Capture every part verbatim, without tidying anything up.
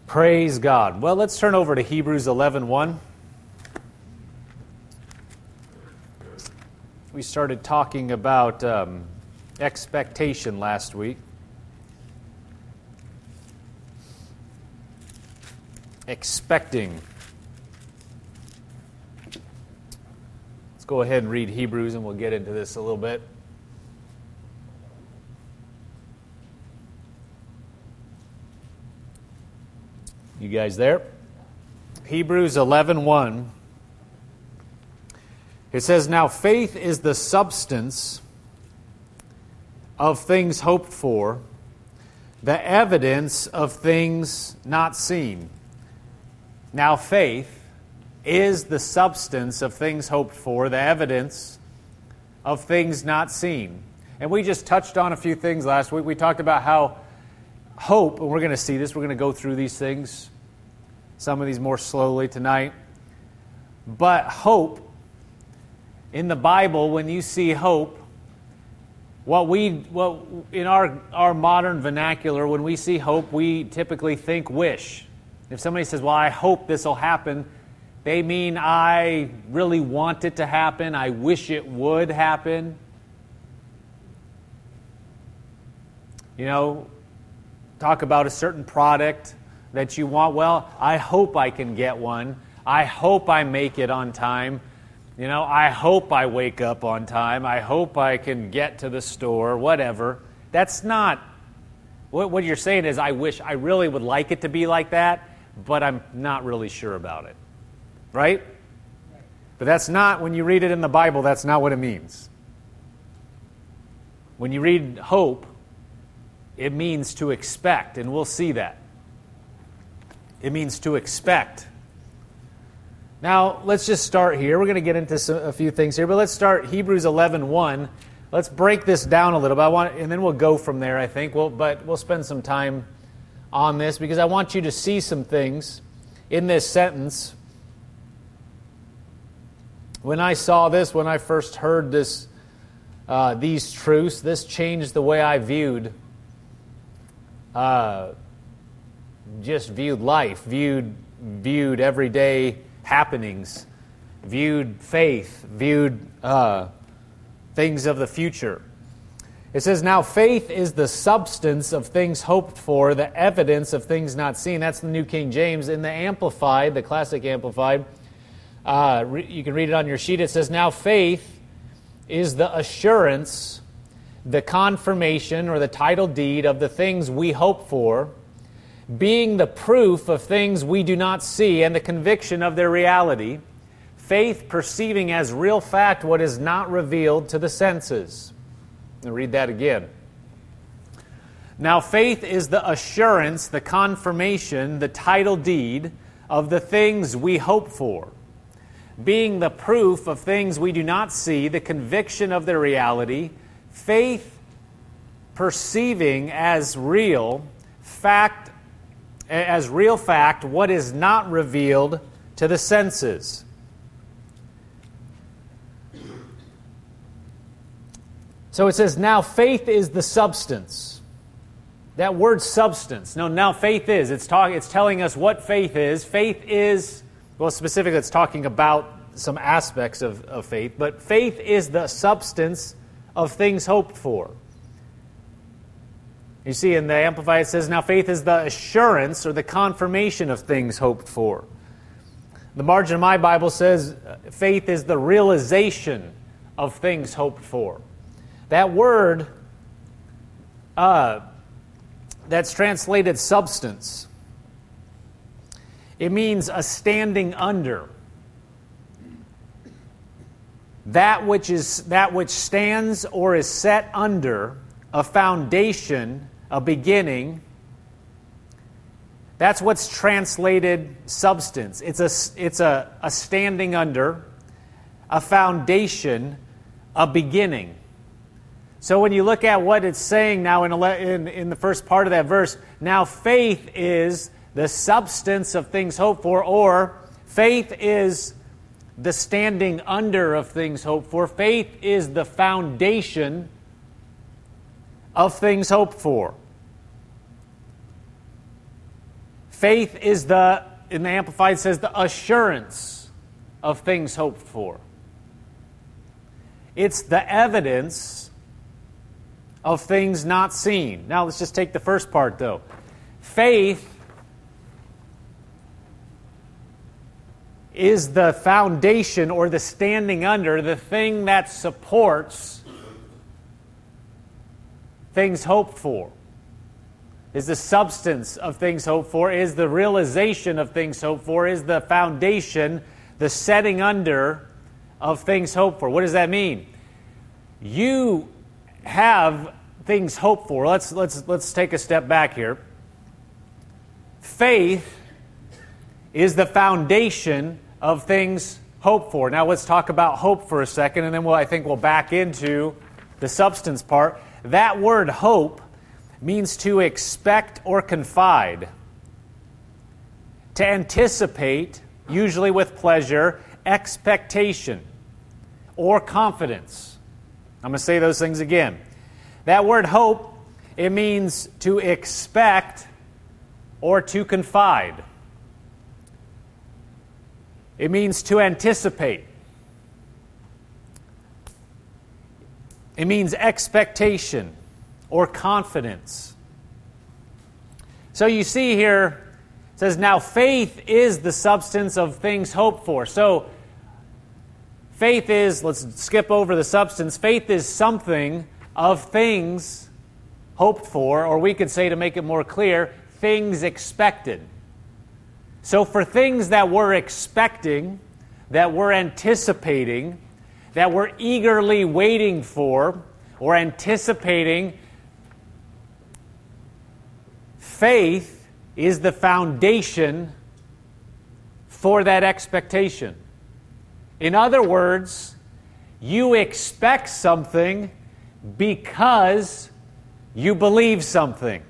Praise God. Well, let's turn over to Hebrews eleven one. We started talking about um, expectation last week. Expecting. Let's go ahead and read Hebrews and we'll get into this a little bit. You guys there? Hebrews eleven one. It says, "Now faith is the substance of things hoped for, the evidence of things not seen." Now faith is the substance of things hoped for, the evidence of things not seen. And we just touched on a few things last week. We talked about how hope, and we're going to see this, we're going to go through these things, some of these more slowly tonight. But hope, in the Bible, when you see hope, what we, what in our, our modern vernacular, when we see hope, we typically think wish. If somebody says, well, I hope this will happen, they mean I really want it to happen, I wish it would happen. You know, talk about a certain product that you want. Well, I hope I can get one. I hope I make it on time. You know, I hope I wake up on time. I hope I can get to the store, whatever. That's not, what, what you're saying is, I wish, I really would like it to be like that, but I'm not really sure about it. Right? But that's not, when you read it in the Bible, that's not what it means. When you read hope, it means to expect, and we'll see that. It means to expect. Now, let's just start here. We're going to get into some, a few things here, but let's start Hebrews eleven one. Let's break this down a little bit, I want, and then we'll go from there, I think. We'll, but we'll spend some time on this because I want you to see some things in this sentence. When I saw this, when I first heard this, uh, these truths, this changed the way I viewed Uh, just viewed life, viewed viewed everyday happenings, viewed faith, viewed uh, things of the future. It says, "Now faith is the substance of things hoped for, the evidence of things not seen." That's the New King James. In the Amplified, the Classic Amplified, uh, re- you can read it on your sheet. It says, "Now faith is the assurance, the confirmation or the title deed of the things we hope for, being the proof of things we do not see and the conviction of their reality, faith perceiving as real fact what is not revealed to the senses." I'll read that again. "Now faith is the assurance, the confirmation, the title deed of the things we hope for, being the proof of things we do not see, the conviction of their reality, faith perceiving as real fact, as real fact what is not revealed to the senses." So it says, now faith is the substance. That word substance. No, now faith is. It's talk, It's telling us what faith is. Faith is, well, specifically it's talking about some aspects of, of faith, but faith is the substance of things hoped for. You see, in the Amplified it says, now faith is the assurance or the confirmation of things hoped for. The margin of my Bible says, faith is the realization of things hoped for. That word, uh, that's translated substance, it means a standing under. That which is that which stands or is set under a foundation, a beginning. That's what's translated substance. It's a it's a, a standing under, a foundation, a beginning. So when you look at what it's saying now in, in, in the first part of that verse, now faith is the substance of things hoped for, or faith is the standing under of things hoped for. Faith is the foundation of things hoped for. Faith is the, in the Amplified says, the assurance of things hoped for. It's the evidence of things not seen. Now let's just take the first part though. Faith is the foundation or the standing under, the thing that supports things hoped for. Is the substance of things hoped for, is the realization of things hoped for, is the foundation, the setting under of things hoped for. What does that mean? You have things hoped for. Let's let's let's take a step back here. Faith is the foundation of things hoped for. Now let's talk about hope for a second, and then we'll, I think we'll back into the substance part. That word hope means to expect or confide, to anticipate, usually with pleasure, expectation, or confidence. I'm going to say those things again. That word hope, it means to expect or to confide. It means to anticipate. It means expectation or confidence. So you see here, it says, now faith is the substance of things hoped for. So faith is, let's skip over the substance, faith is something of things hoped for, or we could say, to make it more clear, things expected. So for things that we're expecting, that we're anticipating, that we're eagerly waiting for, or anticipating, faith is the foundation for that expectation. In other words, you expect something because you believe something.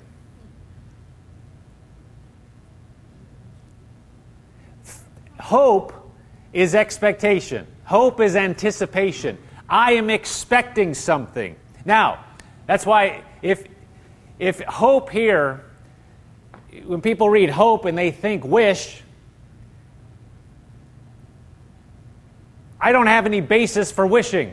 Hope is expectation. Hope is anticipation. I am expecting something. Now, that's why if if hope here, when people read hope and they think wish, I don't have any basis for wishing.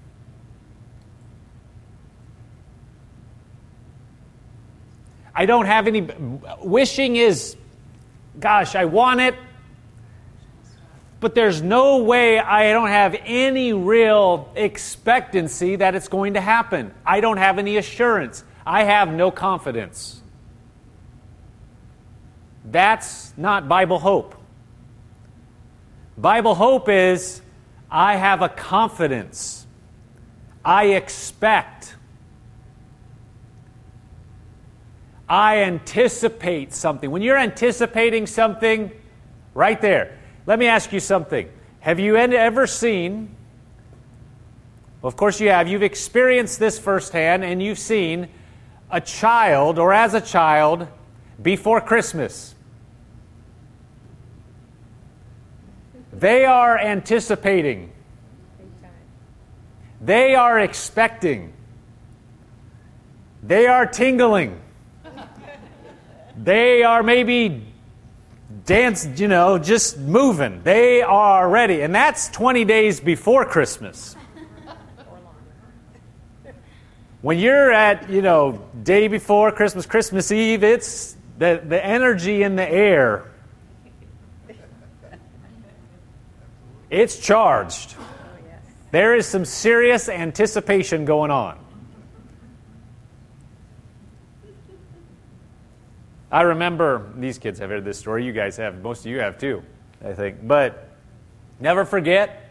I don't have any... Wishing is, gosh, I want it, but there's no way, I don't have any real expectancy that it's going to happen. I don't have any assurance. I have no confidence. That's not Bible hope. Bible hope is, I have a confidence. I expect. I anticipate something. When you're anticipating something, right there, let me ask you something. Have you ever seen, well, of course you have, you've experienced this firsthand, and you've seen a child, or as a child, before Christmas. They are anticipating. They are expecting. They are tingling. They are maybe dance, you know, just moving. They are ready. And that's twenty days before Christmas. When you're at, you know, day before Christmas, Christmas Eve, it's the, the energy in the air. It's charged. There is some serious anticipation going on. I remember, these kids have heard this story, you guys have, most of you have too, I think. But never forget,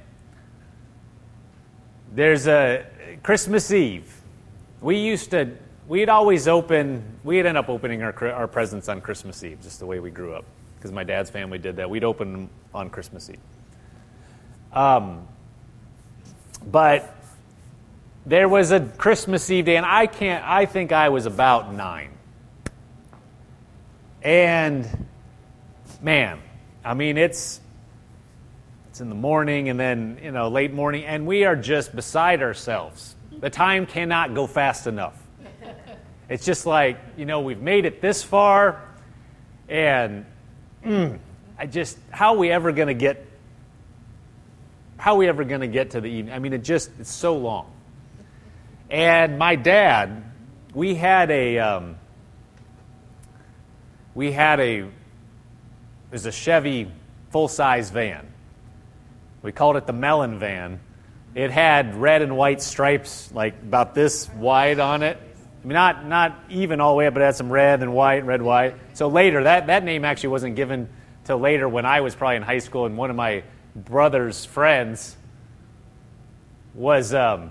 there's a Christmas Eve. We used to, we'd always open, we'd end up opening our, our presents on Christmas Eve, just the way we grew up. Because my dad's family did that. We'd open them on Christmas Eve. Um, but there was a Christmas Eve day, and I can't, I think I was about nine. And, man, I mean, it's it's in the morning and then, you know, late morning, and we are just beside ourselves. The time cannot go fast enough. It's just like, you know, we've made it this far, and mm, I just, how are we ever going to get, how are we ever going to get to the evening? I mean, it just, it's so long. And my dad, we had a, um, we had a, it was a Chevy full-size van. We called it the Melon Van. It had red and white stripes, like about this wide on it. I mean, not not even all the way up, but it had some red and white, red, white. So later, that, that name actually wasn't given till later when I was probably in high school, and one of my brother's friends was, um,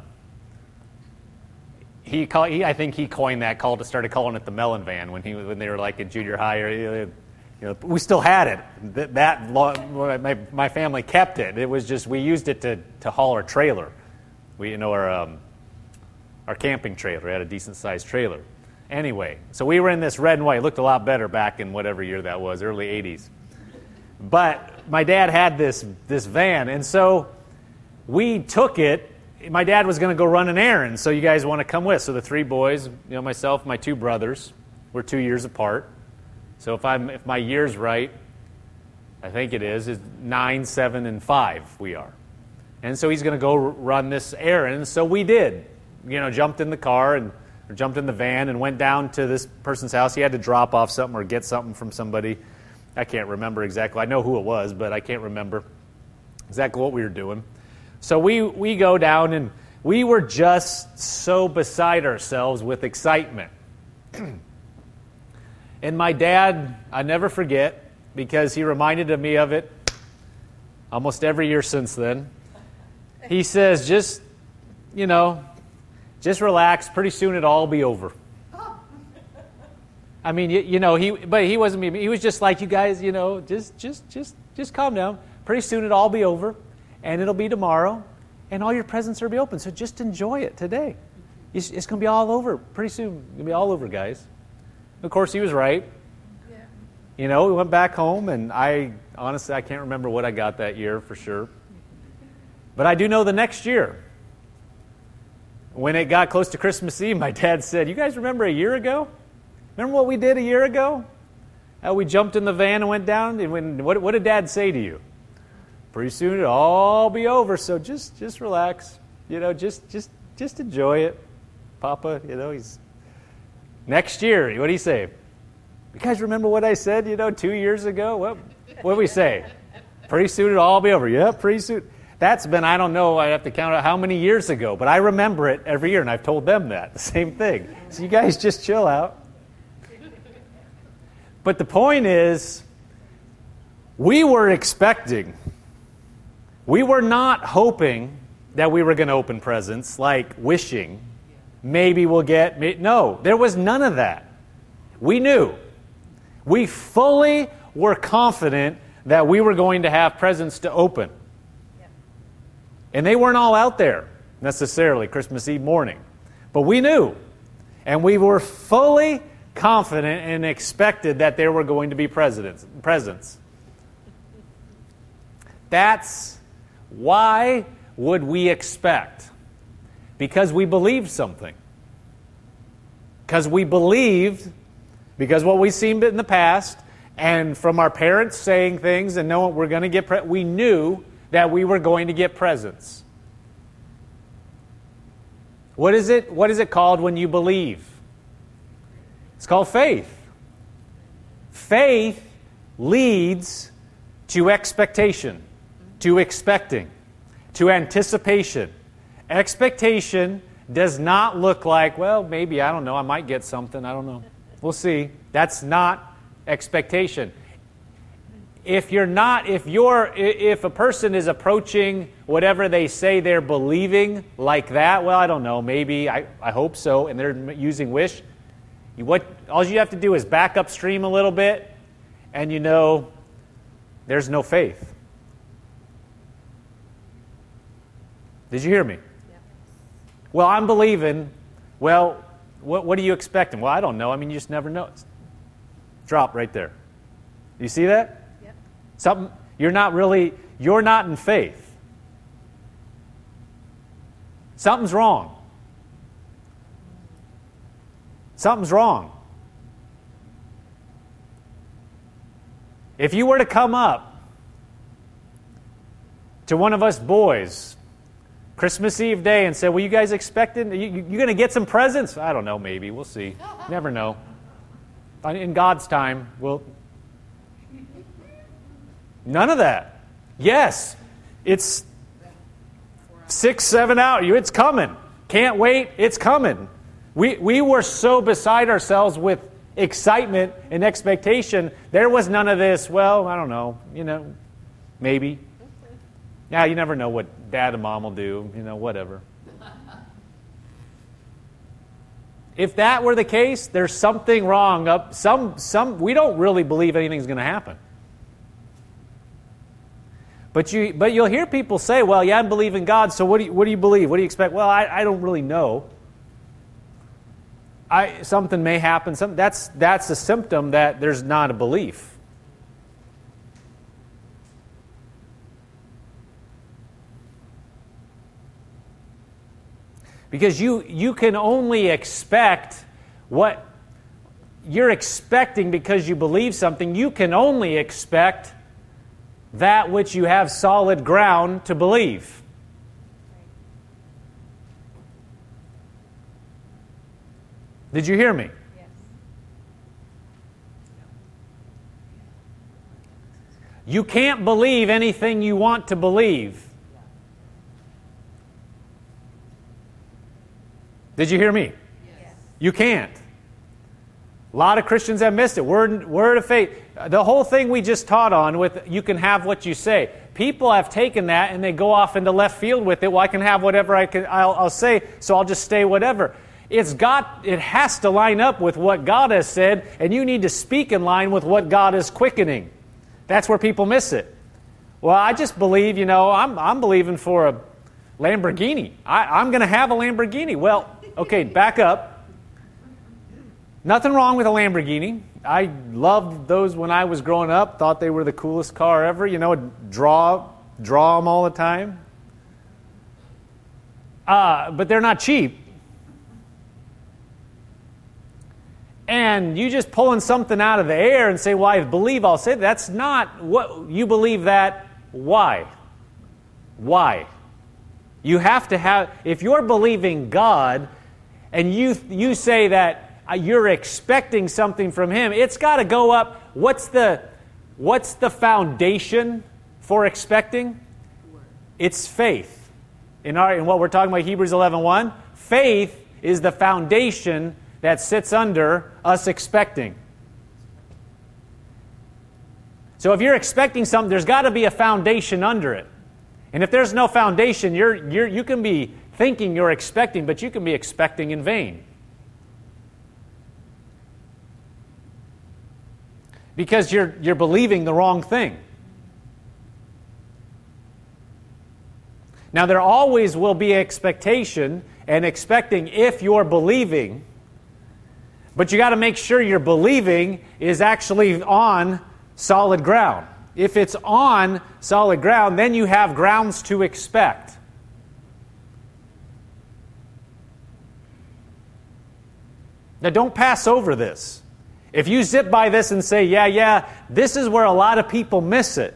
he, call, he I think he coined that, called, started calling it the Melon Van when he when they were like in junior high. Or, you know, we still had it. That, that my, my family kept it. It was just, we used it to, to haul our trailer. We, you know, our, um, our camping trailer. We had a decent-sized trailer. Anyway, so we were in this red and white. It looked a lot better back in whatever year that was, early eighties. But my dad had this, this van, and so we took it. My dad was going to go run an errand, so you guys want to come with. So the three boys, you know, myself, my two brothers, we're two years apart. So if I'm if my year's right, I think it is, is nine, seven, and five we are. And so he's going to go run this errand. So we did. You know, jumped in the car and or jumped in the van and went down to this person's house. He had to drop off something or get something from somebody. I can't remember exactly. I know who it was, but I can't remember exactly what we were doing. So we, we go down, and we were just so beside ourselves with excitement. And my dad, I never forget, because he reminded me of it almost every year since then. He says, just, you know, just relax. Pretty soon it'll all be over. I mean, you, you know, he, but he wasn't me. He was just like, you guys, you know, just, just, just, just calm down. Pretty soon it'll all be over, and it'll be tomorrow, and all your presents will be open. So just enjoy it today. It's, it's going to be all over pretty soon. It's going to be all over, guys. Of course, he was right. Yeah. You know, we went back home, and I honestly, I can't remember what I got that year for sure. But I do know the next year, when it got close to Christmas Eve, my dad said, you guys remember a year ago? Remember what we did a year ago? How we jumped in the van and went down? And when, what, what did Dad say to you? Pretty soon it'll all be over, so just just relax. You know, just just just enjoy it. Papa, you know, he's... Next year, what do you say? You guys remember what I said, you know, two years ago? What what did we say? Pretty soon it'll all be over. Yeah, pretty soon. That's been, I don't know, I have to count out how many years ago, but I remember it every year, and I've told them that, the same thing. So you guys just chill out. But the point is, we were expecting, we were not hoping that we were going to open presents, like wishing, maybe we'll get, no, there was none of that. We knew. We fully were confident that we were going to have presents to open. And they weren't all out there necessarily Christmas Eve morning. But we knew. And we were fully confident and expected that there were going to be presents. presents. That's why would we expect? Because we believed something. Because we believed, because what we've seen in the past, and from our parents saying things and knowing we're going to get, pre- we knew that we were going to get presents. What is it? What is it called when you believe? It's called faith. Faith leads to expectation, to expecting, to anticipation. Expectation does not look like, well, maybe, I don't know, I might get something, I don't know. We'll see. That's not expectation. If you're not, if you're, if a person is approaching whatever they say they're believing like that, well, I don't know, maybe, I, I hope so, and they're using wish, what, all you have to do is back upstream a little bit, and you know there's no faith. Did you hear me? Yeah. Well, I'm believing, well, what, what are you expecting? Well, I don't know. I mean, you just never know. Drop right there. You see that? Something, you're not really, you're not in faith. Something's wrong. Something's wrong. If you were to come up to one of us boys Christmas Eve day and say, well, you guys expecting, you, you, you going to get some presents? I don't know, maybe. We'll see. Never know. In God's time, we'll... None of that. Yes, it's six, seven hours. It's coming. Can't wait. It's coming. We we were so beside ourselves with excitement and expectation. There was none of this, well, I don't know, you know, maybe. Yeah, you never know what Dad and Mom will do, you know, whatever. If that were the case, there's something wrong. Up some some we don't really believe anything's going to happen. But you but you'll hear people say, "Well, yeah, I believe in God. So what do you, what do you believe? What do you expect?" Well, I, I don't really know. I something may happen. Some that's that's a symptom that there's not a belief. Because you, you can only expect what you're expecting because you believe something. You can only expect that which you have solid ground to believe. Did you hear me? Yes. You can't believe anything you want to believe. Did you hear me? Yes. You can't. A lot of Christians have missed it. Word, word of faith. The whole thing we just taught on with you can have what you say. People have taken that and they go off into left field with it. Well, I can have whatever I can. I'll, I'll say, so I'll just stay whatever. It's got. It has to line up with what God has said, and you need to speak in line with what God is quickening. That's where people miss it. Well, I just believe, you know, I'm I'm believing for a Lamborghini. I, I'm going to have a Lamborghini. Well, okay, back up. Nothing wrong with a Lamborghini. I loved those when I was growing up. Thought they were the coolest car ever. You know, draw, draw them all the time. Uh, but they're not cheap. And you just pulling something out of the air and say, well, I believe I'll say that. That's not what you believe that. Why? Why? You have to have, if you're believing God and you you say that you're expecting something from Him, it's got to go up. What's the what's the foundation for expecting? It's faith. In our in what we're talking about, Hebrews eleven one, faith is the foundation that sits under us expecting. So if you're expecting something, there's got to be a foundation under it. And if there's no foundation, you're you're you can be thinking you're expecting, but you can be expecting in vain. Because you're you're believing the wrong thing. Now there always will be expectation and expecting if you're believing, but you got to make sure your believing is actually on solid ground. If it's on solid ground, then you have grounds to expect. Now don't pass over this. If you zip by this and say, yeah, yeah, this is where a lot of people miss it.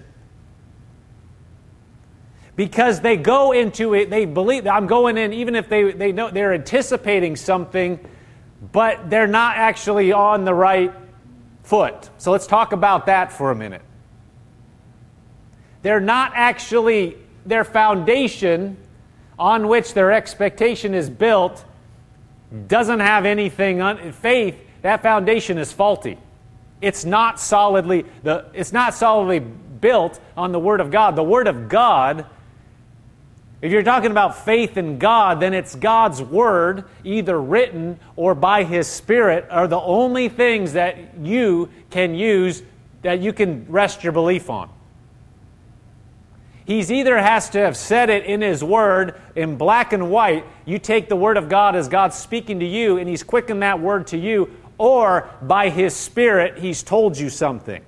Because they go into it, they believe, I'm going in, even if they, they know they're anticipating something, but they're not actually on the right foot. So let's talk about that for a minute. They're not actually, their foundation on which their expectation is built doesn't have anything on faith. That foundation is faulty. It's not solidly the it's not solidly built on the Word of God. The Word of God, if you're talking about faith in God, then it's God's Word, either written or by His Spirit, are the only things that you can use, that you can rest your belief on. He's either has to have said it in His Word in black and white. You take the Word of God as God speaking to you, and He's quickened that Word to you, or by His Spirit, He's told you something.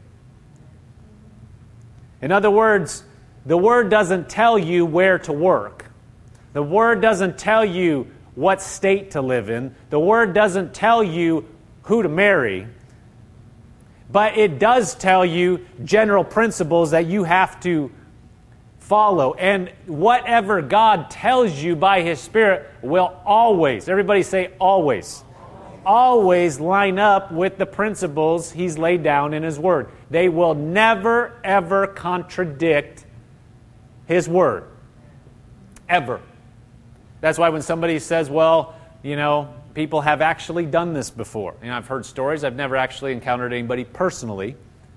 In other words, the Word doesn't tell you where to work. The Word doesn't tell you what state to live in. The Word doesn't tell you who to marry. But it does tell you general principles that you have to follow. And whatever God tells you by His Spirit will always, everybody say always, always line up with the principles He's laid down in His Word. They will never, ever contradict His Word. Ever. That's why when somebody says, well, you know, people have actually done this before. You know, I've heard stories. I've never actually encountered anybody personally.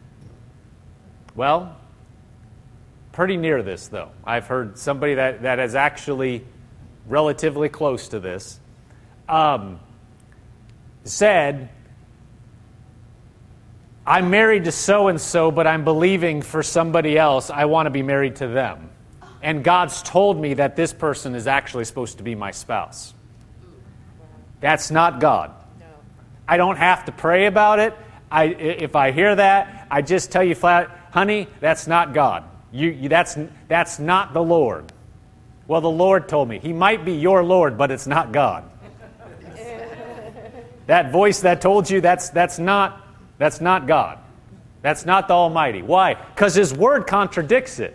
Well, pretty near this, though. I've heard somebody that, that is actually relatively close to this um, said, I'm married to so-and-so, but I'm believing for somebody else. I want to be married to them. And God's told me that this person is actually supposed to be my spouse. That's not God. No. I don't have to pray about it. I, if I hear that, I just tell you flat, honey, that's not God. You, you, that's, that's not the Lord. Well, the Lord told me. He might be your Lord, but it's not God. That voice that told you, that's, that's, not, that's not God. That's not the Almighty. Why? Because His Word contradicts it.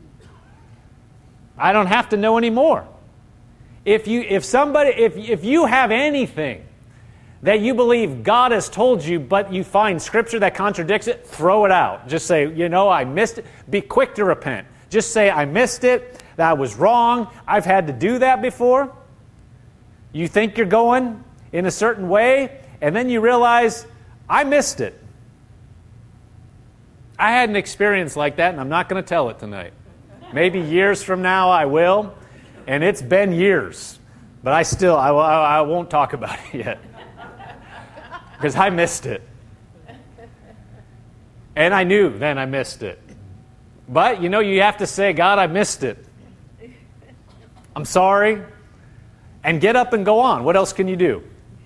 I don't have to know anymore. If you, if somebody, if, if you have anything that you believe God has told you, but you find Scripture that contradicts it, throw it out. Just say, you know, I missed it. Be quick to repent. Just say, I missed it. That was wrong. I've had to do that before. You think you're going in a certain way, and then you realize, I missed it. I had an experience like that, and I'm not going to tell it tonight. Maybe years from now I will, and it's been years. But I still, I, I, I won't talk about it yet. Because I missed it. And I knew then I missed it. But, you know, you have to say, God, I missed it. I'm sorry. And get up and go on. What else can you do?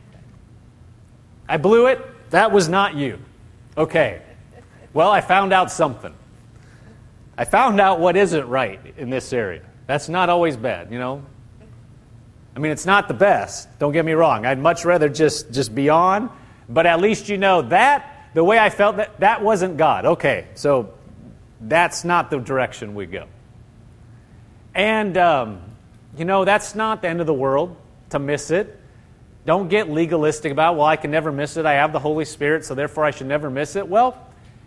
I blew it. That was not you. Okay. Well, I found out something. I found out what isn't right in this area. That's not always bad, you know. I mean, it's not the best. Don't get me wrong. I'd much rather just, just be on. But at least you know that, the way I felt, that that wasn't God. Okay, so that's not the direction we go. And, um, you know, that's not the end of the world to miss it. Don't get legalistic about, well, I can never miss it. I have the Holy Spirit, so therefore I should never miss it. Well,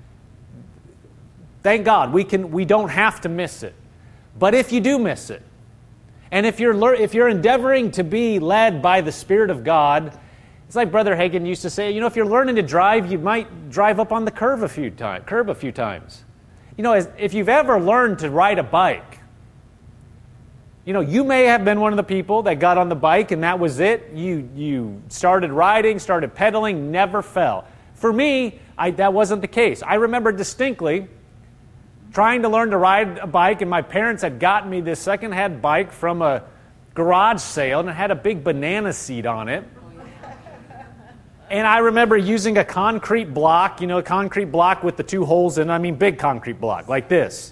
thank God, we can. We don't have to miss it. But if you do miss it, and if you're lear- if you're endeavoring to be led by the Spirit of God, it's like Brother Hagin used to say, you know, if you're learning to drive, you might drive up on the curve a few times. Curb a few times. You know, as, if you've ever learned to ride a bike, you know, you may have been one of the people that got on the bike and that was it. You you started riding, started pedaling, never fell. For me, I, that wasn't the case. I remember distinctly trying to learn to ride a bike, and my parents had gotten me this second-hand bike from a garage sale, and it had a big banana seat on it. And I remember using a concrete block, you know, a concrete block with the two holes in it. I mean, big concrete block, like this.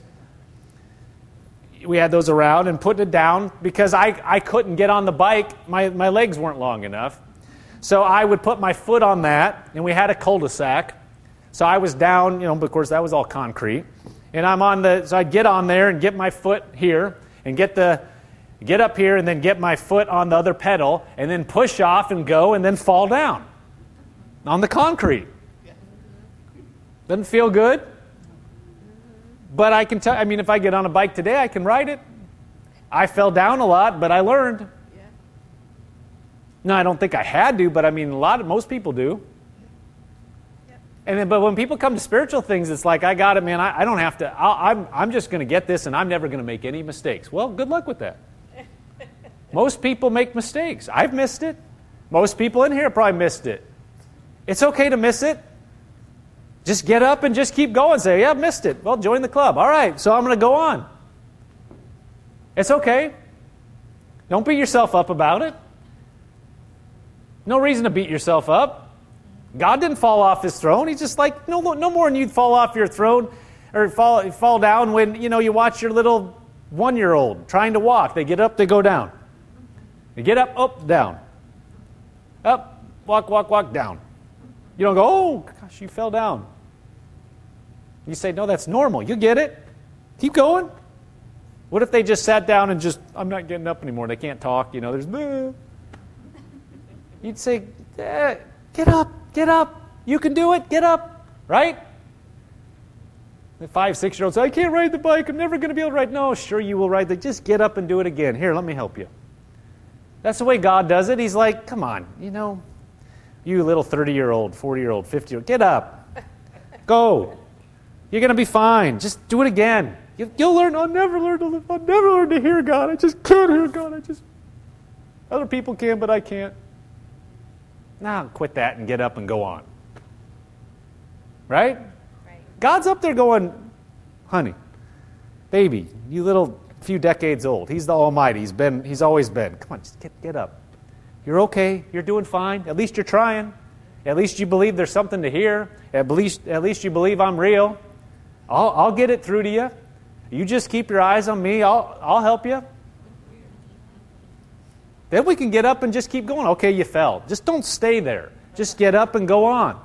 We had those around and putting it down because I, I couldn't get on the bike. My, my legs weren't long enough. So I would put my foot on that, and we had a cul-de-sac. So I was down, you know, of course, that was all concrete. And I'm on the, so I'd get on there and get my foot here and get the, get up here and then get my foot on the other pedal and then push off and go and then fall down on the concrete. Doesn't feel good. But I can tell, I mean, if I get on a bike today, I can ride it. I fell down a lot, but I learned. No, I don't think I had to, but I mean, a lot of, most people do. And then, but when people come to spiritual things, it's like, I got it, man. I, I don't have to. I'll, I'm I'm just going to get this, and I'm never going to make any mistakes. Well, good luck with that. Most people make mistakes. I've missed it. Most people in here probably missed it. It's okay to miss it. Just get up and just keep going. Say, yeah, I missed it. Well, join the club. All right, so I'm going to go on. It's okay. Don't beat yourself up about it. No reason to beat yourself up. God didn't fall off His throne. He's just like, no, no more than you'd fall off your throne or fall fall down when, you know, you watch your little one-year-old trying to walk. They get up, they go down. They get up, up, down. Up, walk, walk, walk, down. You don't go, oh, gosh, you fell down. You say, no, that's normal. You get it. Keep going. What if they just sat down and just, I'm not getting up anymore. They can't talk. You know, there's, Bleh. You'd say, eh, get up, get up. You can do it. Get up. Right? The five, six-year-old say, I can't ride the bike. I'm never going to be able to ride. No, sure you will ride the, just get up and do it again. Here, let me help you. That's the way God does it. He's like, come on, you know, you little thirty-year-old, forty-year-old, fifty-year-old, get up. Go. You're going to be fine. Just do it again. You, you'll learn. I'll never learn to I'll never learn to hear God. I just can't hear God. I just, other people can, but I can't. Now quit that and get up and go on. Right? Right. God's up there going, honey, baby, you little few decades old. He's the Almighty. He's been. He's always been. Come on, just get get up. You're okay. You're doing fine. At least you're trying. At least you believe there's something to hear. At least, at least you believe I'm real. I'll, I'll get it through to you. You just keep your eyes on me. I'll, I'll help you. Then we can get up and just keep going. Okay, you fell. Just don't stay there. Just get up and go on.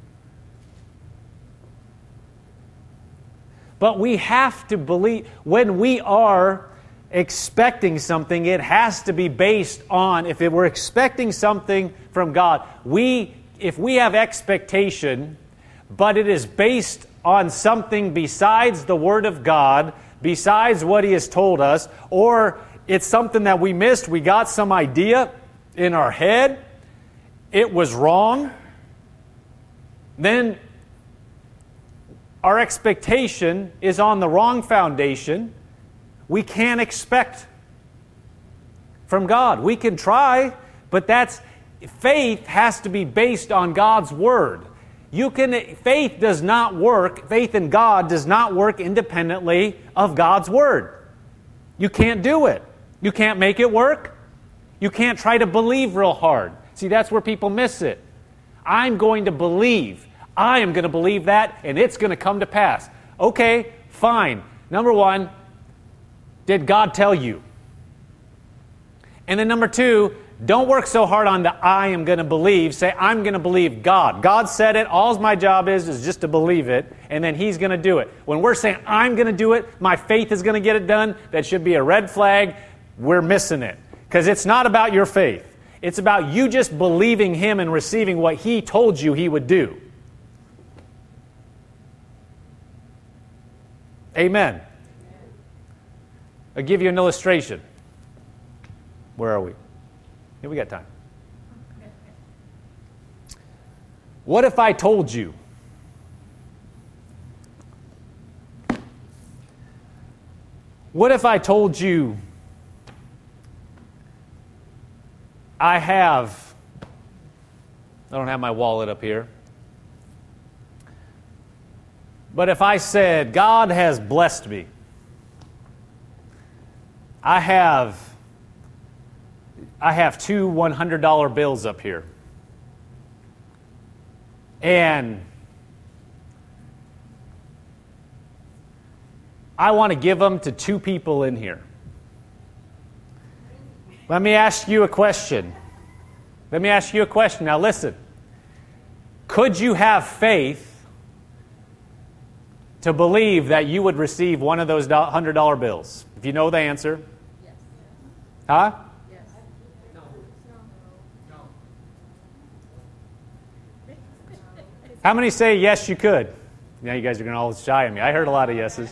But we have to believe, when we are expecting something, it has to be based on, if we're expecting something from God, we, if we have expectation, but it is based on something besides the Word of God, besides what He has told us, or it's something that we missed, we got some idea in our head, it was wrong, then our expectation is on the wrong foundation. We can't expect from God. We can try, but that's faith has to be based on God's Word. You can faith does not work, faith in God does not work independently of God's Word. You can't do it. You can't make it work. You can't try to believe real hard. See, that's where people miss it. I'm going to believe. I am going to believe that, and it's going to come to pass. Okay, fine. Number one, did God tell you? And then number two, don't work so hard on the I am going to believe. Say, I'm going to believe God. God said it. All my job is is just to believe it, and then He's going to do it. When we're saying, I'm going to do it, my faith is going to get it done, that should be a red flag. We're missing it. Because it's not about your faith. It's about you just believing Him and receiving what He told you He would do. Amen. I'll give you an illustration. Where are we? Yeah, we got time. What if I told you What if I told you I have I don't have my wallet up here. But if I said, God has blessed me, I have, I have two one hundred dollar bills up here. And I want to give them to two people in here. Let me ask you a question. Let me ask you a question. Now listen. Could you have faith to believe that you would receive one of those one hundred dollar bills? If you know the answer. Yes. Huh? Yes. No. No. How many say yes you could? Now you guys are going to all shy at me. I heard a lot of yeses.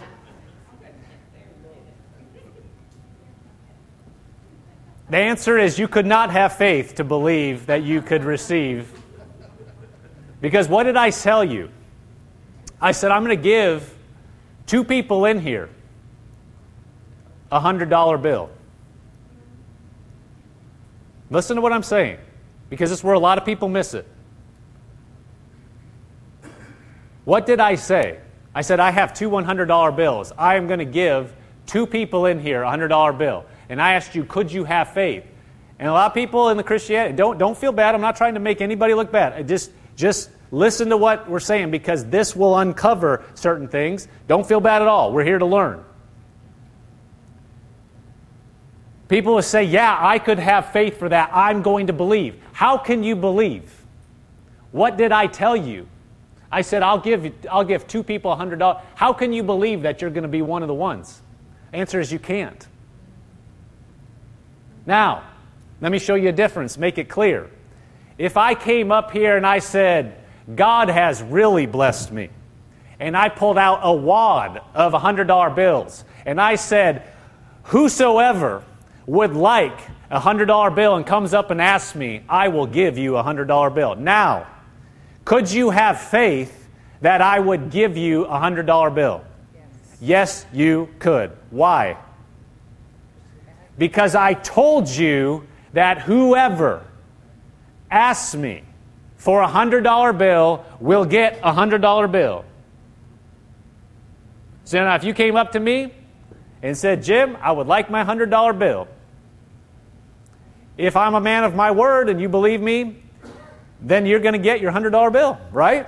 The answer is you could not have faith to believe that you could receive. Because what did I tell you? I said, I'm going to give two people in here a one hundred dollar bill. Listen to what I'm saying, because it's where a lot of people miss it. What did I say? I said, I have two one hundred dollar bills. I am going to give two people in here a one hundred dollar bill. And I asked you, could you have faith? And a lot of people in the Christianity, don't, don't feel bad. I'm not trying to make anybody look bad. I just, just listen to what we're saying, because this will uncover certain things. Don't feel bad at all. We're here to learn. People will say, yeah, I could have faith for that. I'm going to believe. How can you believe? What did I tell you? I said, I'll give, I'll give two people one hundred dollars. How can you believe that you're going to be one of the ones? Answer is you can't. Now, let me show you a difference, make it clear. If I came up here and I said, God has really blessed me, and I pulled out a wad of one hundred dollar bills, and I said, whosoever would like a one hundred dollar bill and comes up and asks me, I will give you a one hundred dollar bill. Now, could you have faith that I would give you a one hundred dollar bill? Yes. Yes, you could. Why? Because I told you that whoever asks me for a one hundred dollar bill will get a one hundred dollar bill. So now if you came up to me and said, Jim, I would like my one hundred dollar bill. If I'm a man of my word and you believe me, then you're going to get your one hundred dollar bill, right?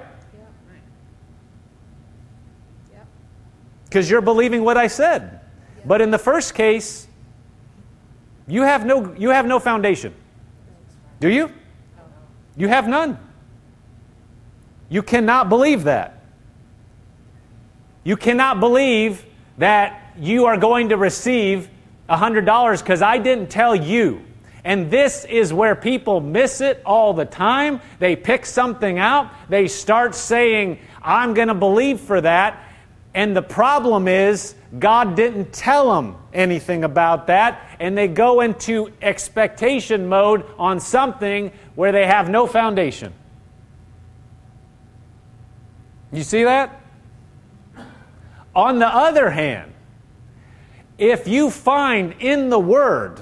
Because you're believing what I said. But in the first case, you have no, you have no foundation. Do you? You have none. You cannot believe that. You cannot believe that you are going to receive one hundred dollars because I didn't tell you. And this is where people miss it all the time. They pick something out. They start saying, I'm going to believe for that. And the problem is, God didn't tell them anything about that. And they go into expectation mode on something where they have no foundation. You see that? On the other hand, if you find in the Word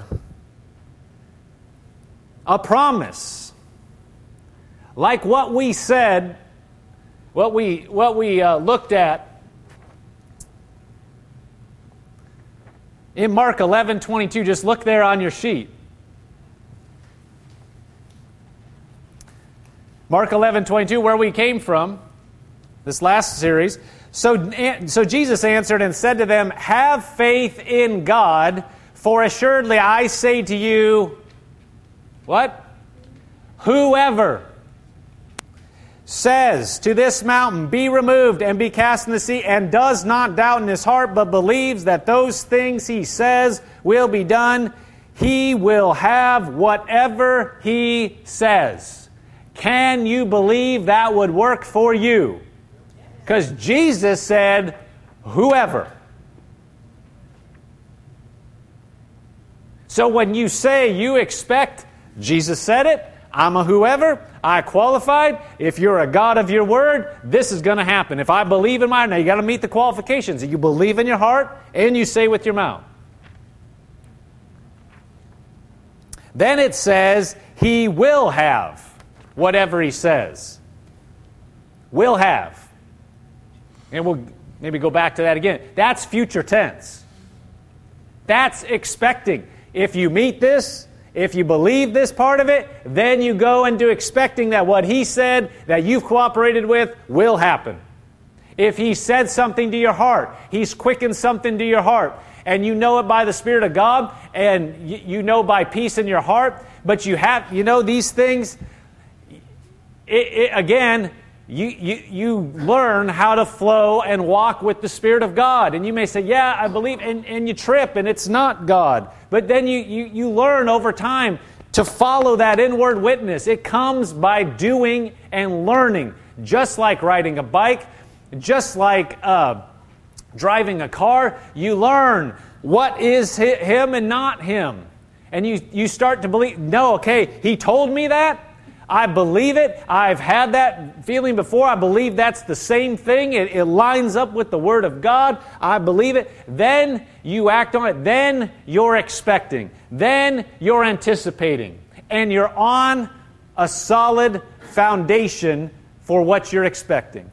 a promise, like what we said, what we what we uh, looked at in Mark eleven twenty-two. Just look there on your sheet. Mark eleven twenty-two, where we came from, this last series. So, so Jesus answered and said to them, have faith in God, for assuredly I say to you, what? Whoever says to this mountain, be removed and be cast in the sea, and does not doubt in his heart, but believes that those things he says will be done, he will have whatever he says. Can you believe that would work for you? Because Jesus said, whoever. So when you say you expect, Jesus said it, I'm a whoever, I qualified. If you're a God of your word, this is going to happen. If I believe in my, now you got to meet the qualifications. You believe in your heart and you say with your mouth. Then it says, he will have whatever he says. Will have. And we'll maybe go back to that again. That's future tense. That's expecting. If you meet this, if you believe this part of it, then you go into expecting that what he said that you've cooperated with will happen. If he said something to your heart, he's quickened something to your heart, and you know it by the Spirit of God, and you know by peace in your heart, but you have, you know, these things, it, it, again, You, you you learn how to flow and walk with the Spirit of God. And you may say, yeah, I believe, and, and you trip, and it's not God. But then you, you, you learn over time to follow that inward witness. It comes by doing and learning, just like riding a bike, just like uh, driving a car. You learn what is him and not him. And you, you start to believe, no, okay, he told me that. I believe it. I've had that feeling before. I believe that's the same thing. It, it lines up with the Word of God. I believe it. Then you act on it. Then you're expecting. Then you're anticipating. And you're on a solid foundation for what you're expecting.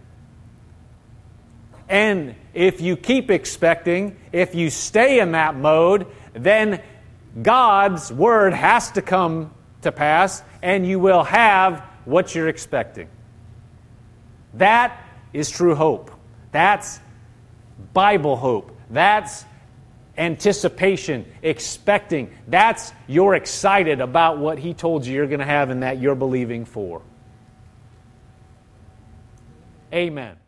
And if you keep expecting, if you stay in that mode, then God's Word has to come to pass, and you will have what you're expecting. That is true hope. That's Bible hope. That's anticipation, expecting. That's you're excited about what He told you you're going to have and that you're believing for. Amen.